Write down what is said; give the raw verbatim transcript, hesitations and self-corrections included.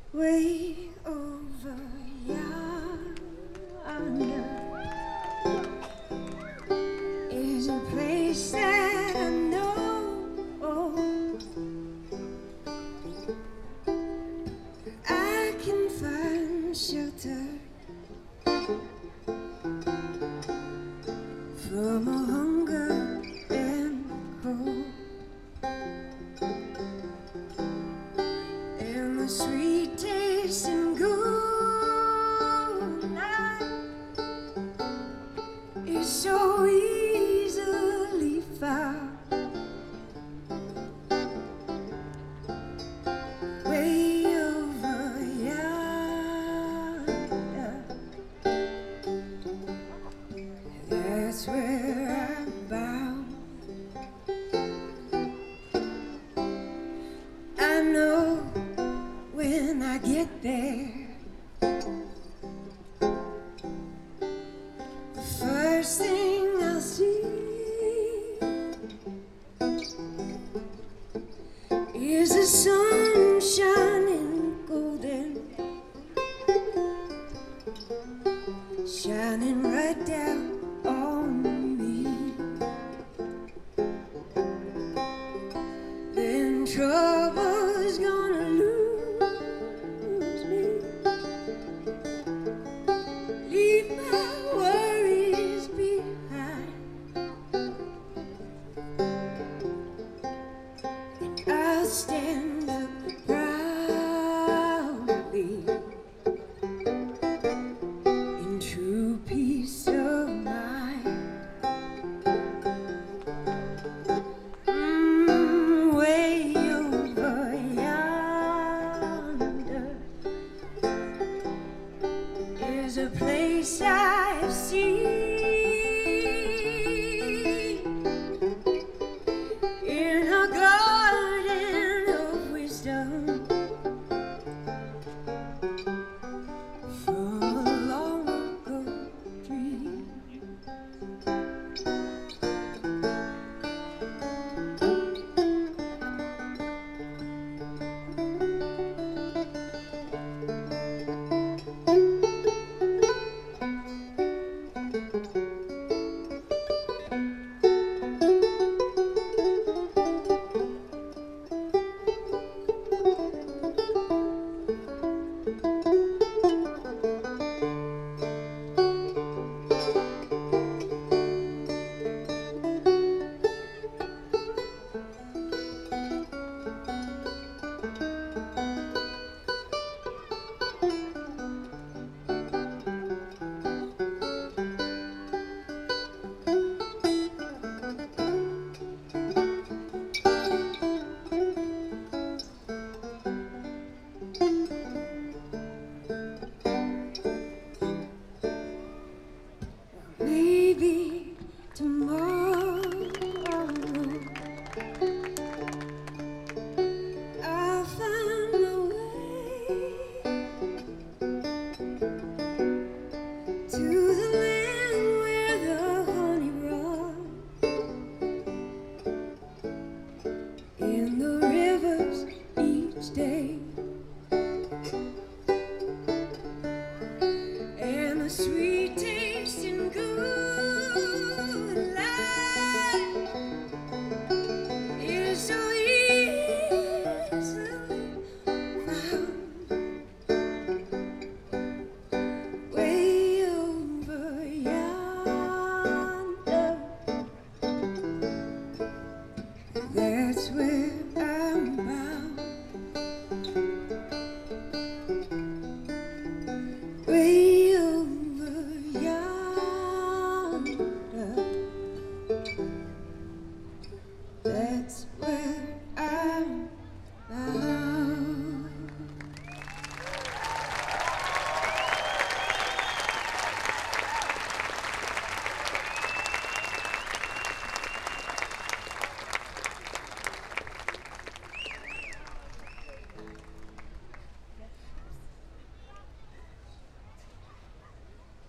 Way over yonder is a place that I know. I can find shelter from a hunger and cold, and the sweet taste and good night is so easily found. Way over yonder, that's where I'm bound. I know when I get there, the first thing I'll see is the sun shining golden, shining right down on me. Then trouble's gonna lose me, leave my worries behind, and I'll stand up proudly in true peace of mind. Mm, way over yonder is a place I've seen.